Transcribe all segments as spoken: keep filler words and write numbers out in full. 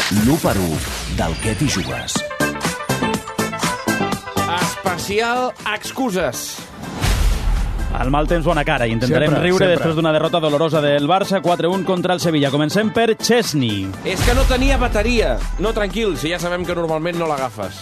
l'u per u del Què t'hi jugues. Especial excuses. El mal temps, bona cara. Intentarem sempre, riure sempre. després d'una derrota dolorosa del Barça, quatre un contra el Sevilla. Comencem per Chesney. És que no tenia bateria. No, tranquil, si ja sabem que normalment no l'agafes.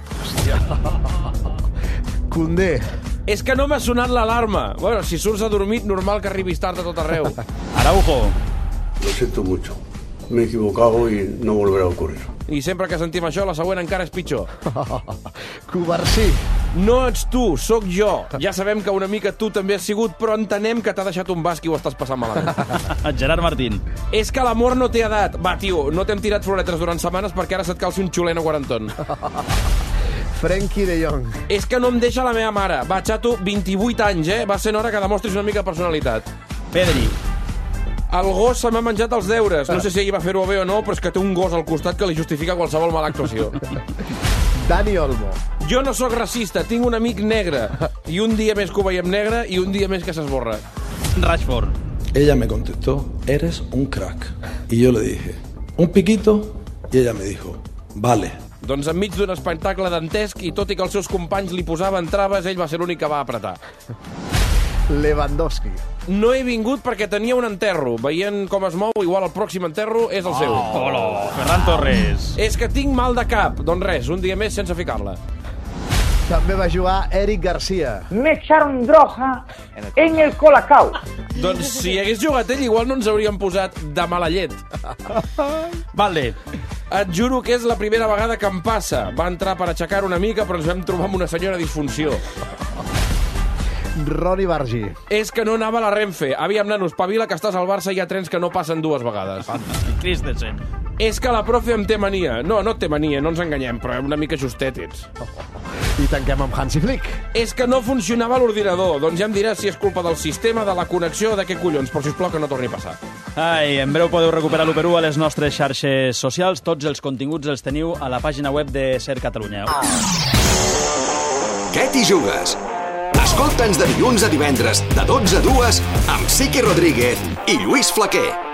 Condé. És que no m'ha sonat l'alarma. Bueno, si surts adormit, normal que arribis tard a tot arreu. Araujo. Lo siento mucho. Me he equivocado y no volverá a ocurrir. I sempre que sentim això, la següent encara és pitjor. Covarsí. No ets tu, sóc jo. Ja sabem que una mica tu també has sigut, però entenem que t'ha deixat un basc i ho estàs passant malament. Gerard Martín. És que l'amor no té edat. Va, tio, no t'hem tirat floretes durant setmanes perquè ara se't calci un xuleno quarantón. Frenkie de Jong. És que no em deixa la meva mare. Va, xato, vint-i-vuit anys, eh? Va ser hora que demostris una mica de personalitat. Pedri. El gos se m'ha menjat els deures. No sé si ell va fer-ho bé o no, però és que té un gos al costat que li justifica qualsevol mala actuació. Dani Olmo. Jo no sóc racista, tinc un amic negre. I un dia més que ho veiem negre i un dia més que s'esborra. Rashford. Ella me contestó, eres un crack. Y yo le dije, un piquito, y ella me dijo, vale. Doncs enmig d'un espectacle dantesc i tot i que els seus companys li posaven traves, ell va ser l'únic que va apretar. Lewandowski. No he vingut perquè tenia un enterro. Veient com es mou, igual el pròxim enterro és el seu. Hola, Ferran Torres. És que tinc mal de cap. Doncs res, un dia més sense ficar-la. També va jugar Eric Garcia. Me echaron droga en el colacao. Doncs si hagués jugat ell, igual no ens hauríem posat de mala llet. Valde. Et juro que és la primera vegada que em passa. Va entrar per aixecar una mica, però ens vam trobar amb una senyora disfunció. Roni Bargi. És que no anava a la Renfe. Aviam, nano, espavila que estàs al Barça i hi ha trens que no passen dues vegades. Christensen. És que la profe em té mania. No, no et té mania, no ens enganyem, però una mica justet ets. I tanquem amb Hansi Flick. És que no funcionava l'ordinador. Doncs ja em diràs si és culpa del sistema, de la connexió, de què collons, però sisplau que no torni a passar. Ai, en breu podeu recuperar l'u per u a les nostres xarxes socials. Tots els continguts els teniu a la pàgina web de Ser Catalunya. Què t'hi jugues? Escolta'ns de dilluns a divendres, de dotze a dues, amb Siqui Rodríguez i Lluís Flaquer.